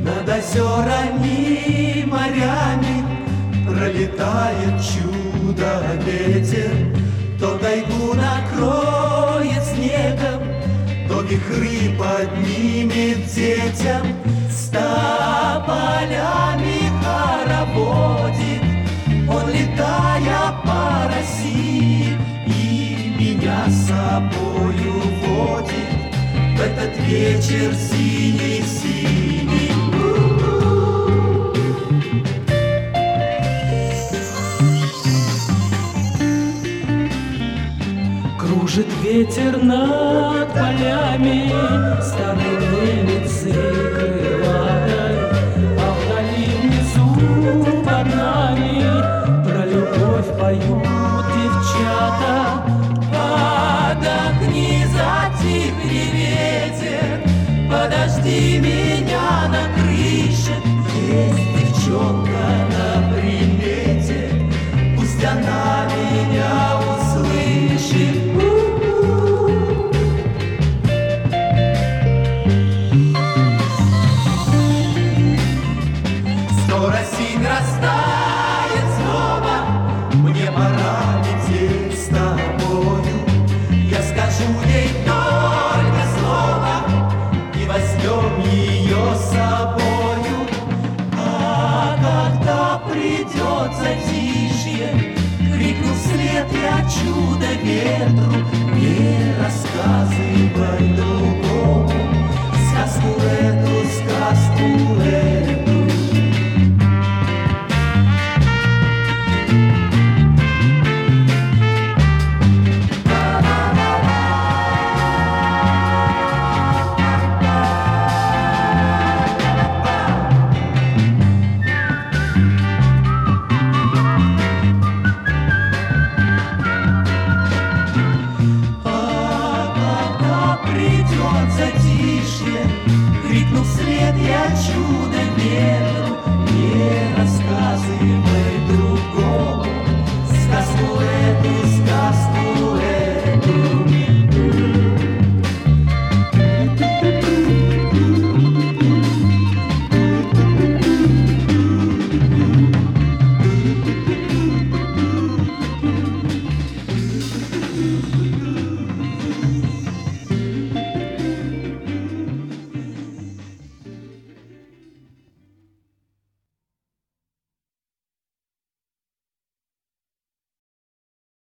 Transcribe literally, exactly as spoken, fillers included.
Над озерами, морями пролетает чудо-ветер. То тайгу накроет снегом, то вихры поднимет детям. Ста полями хороводит он, летая по России, и меня с собою водит в этот вечер синий-синий. Кружит ветер над полями старой мельницы крылатой, а вдали внизу под нами про любовь поют девчата. Подохни, затихни, ветер, подожди меня на крыше. Есть девчонка на примете, пусть она меня услышит. Скоро синь растает снова, мне пора лететь с тобою. Я скажу ей только слово, и возьмем ее с собою. А когда придет затишье, крикну вслед я чудо ветру: не рассказывай другому сказку эту, сказку эту. Придет затишье, крикну вслед я чудо ветру: не рассказывай другому сказку эту,